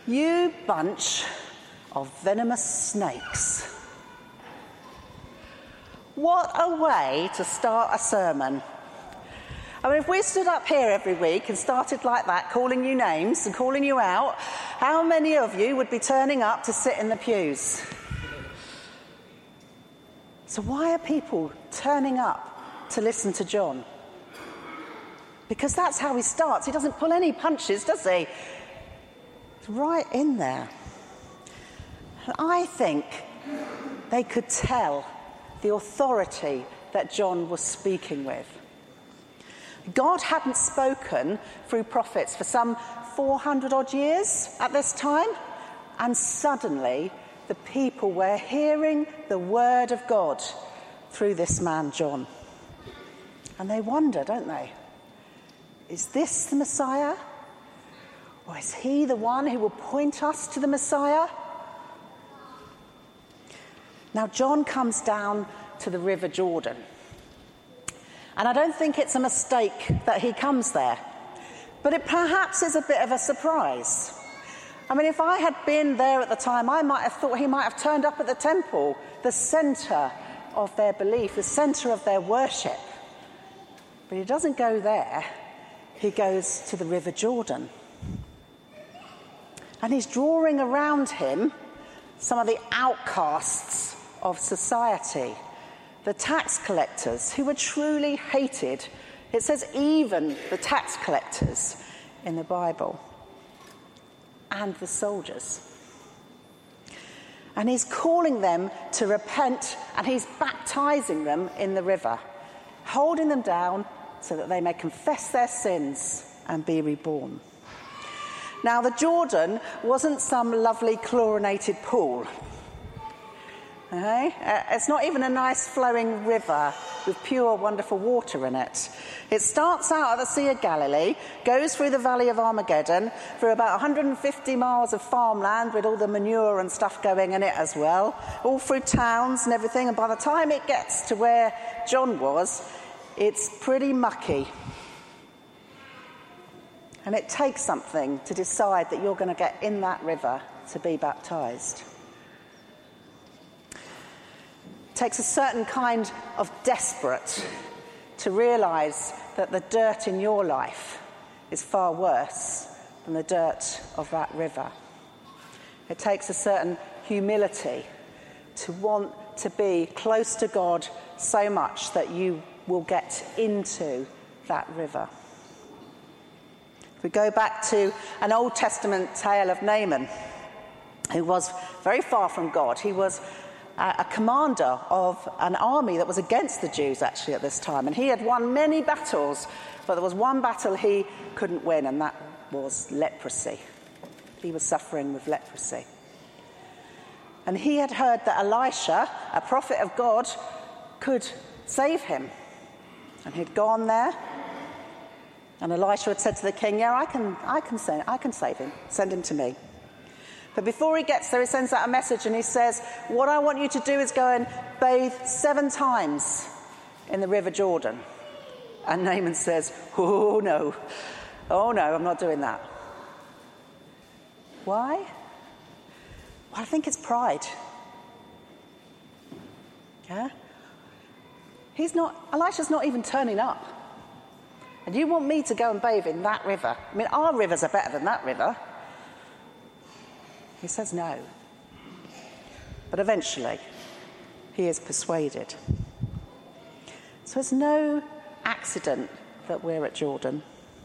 You bunch of venomous snakes. What a way to start a sermon. I mean, if we stood up here every week and started like that, calling you names and calling you out, how many of you would be turning up to sit in the pews? So why are people turning up to listen to John? Because that's how he starts. He doesn't pull any punches, does he? It's right in there. And I think they could tell the authority that John was speaking with. God hadn't spoken through prophets for some 400 odd years at this time, and suddenly the people were hearing the word of God through this man John. And they wonder, don't they? Is this the Messiah? Or is he the one who will point us to the Messiah? Now John comes down to the River Jordan. And I don't think it's a mistake that he comes there. But it perhaps is a bit of a surprise. I mean, if I had been there at the time, I might have thought he might have turned up at the temple, the centre of their belief, the centre of their worship. But he doesn't go there. He goes to the River Jordan. And he's drawing around him some of the outcasts of society, the tax collectors who were truly hated. It says even the tax collectors in the Bible, and the soldiers. And he's calling them to repent, and he's baptizing them in the river, holding them down so that they may confess their sins and be reborn. Now, the Jordan wasn't some lovely chlorinated pool. Okay? It's not even a nice flowing river with pure, wonderful water in it. It starts out at the Sea of Galilee, goes through the Valley of Armageddon, through about 150 miles of farmland with all the manure and stuff going in it as well, all through towns and everything, and by the time it gets to where John was, it's pretty mucky. And it takes something to decide that you're going to get in that river to be baptized. It takes a certain kind of desperate to realise that the dirt in your life is far worse than the dirt of that river. It takes a certain humility to want to be close to God so much that you will get into that river. We go back to an Old Testament tale of Naaman, who was very far from God. He was a commander of an army that was against the Jews, actually, at this time. And he had won many battles, but there was one battle he couldn't win, and that was leprosy. He was suffering with leprosy. And he had heard that Elisha, a prophet of God, could save him. And he'd gone there. And Elisha had said to the king, yeah, I can save him. Send him to me. But before he gets there, he sends out a message and he says, what I want you to do is go and bathe 7 times in the River Jordan. And Naaman says, oh no, I'm not doing that. Why? Well, I think it's pride. Yeah? Elisha's not even turning up. And you want me to go and bathe in that river? I mean, our rivers are better than that river. He says no. But eventually, he is persuaded. So it's no accident that we're at Jordan.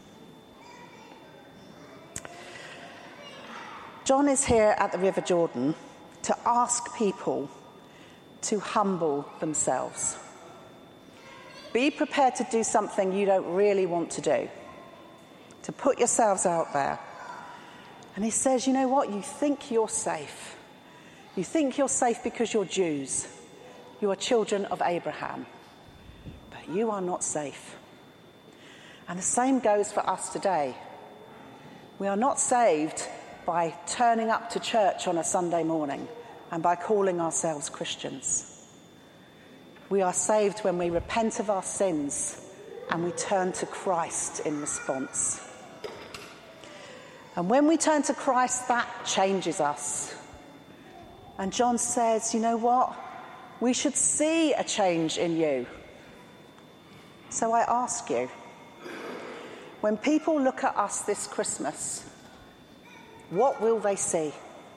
John is here at the River Jordan to ask people to humble themselves. Be prepared to do something you don't really want to do, to put yourselves out there. And he says, you know what? You think you're safe. You think you're safe because you're Jews. You are children of Abraham. But you are not safe. And the same goes for us today. We are not saved by turning up to church on a Sunday morning and by calling ourselves Christians. We are saved when we repent of our sins and we turn to Christ in response. And when we turn to Christ, that changes us. And John says, you know what? We should see a change in you. So I ask you, when people look at us this Christmas, what will they see?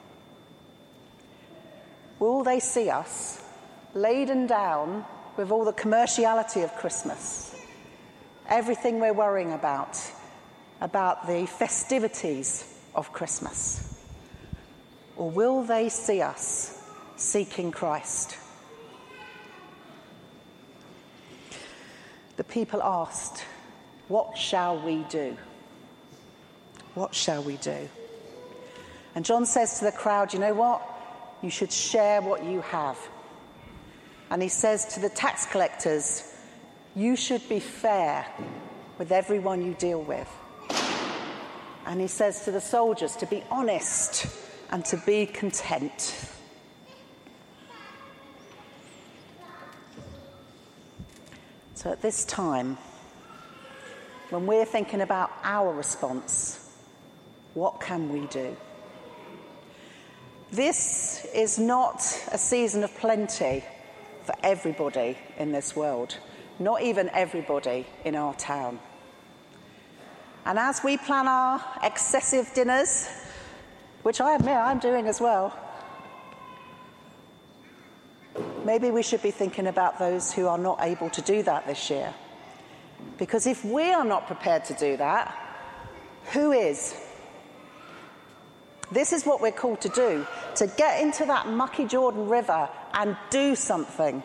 Will they see us laden down with all the commerciality of Christmas, everything we're worrying about the festivities of Christmas? Or will they see us seeking Christ? The people asked, what shall we do? What shall we do? And John says to the crowd, you know what? You should share what you have. And he says to the tax collectors, you should be fair with everyone you deal with. And he says to the soldiers to be honest and to be content. So at this time, when we're thinking about our response, what can we do? This is not a season of plenty for everybody in this world, not even everybody in our town. And as we plan our excessive dinners, which I admit I'm doing as well, maybe we should be thinking about those who are not able to do that this year. Because if we are not prepared to do that, who is? This is what we're called to do, to get into that mucky Jordan River and do something.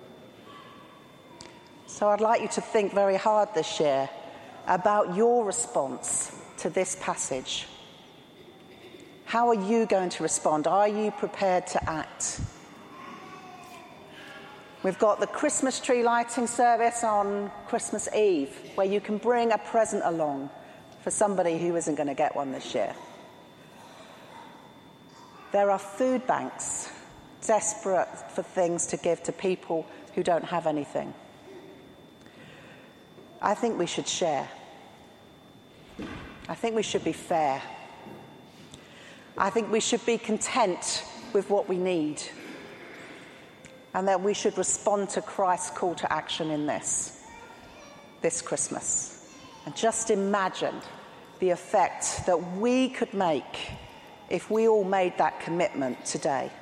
So I'd like you to think very hard this year about your response to this passage. How are you going to respond? Are you prepared to act? We've got the Christmas tree lighting service on Christmas Eve, where you can bring a present along for somebody who isn't going to get one this year. There are food banks desperate for things to give to people who don't have anything. I think we should share. I think we should be fair. I think we should be content with what we need. And that we should respond to Christ's call to action in this Christmas. And just imagine the effect that we could make if we all made that commitment today.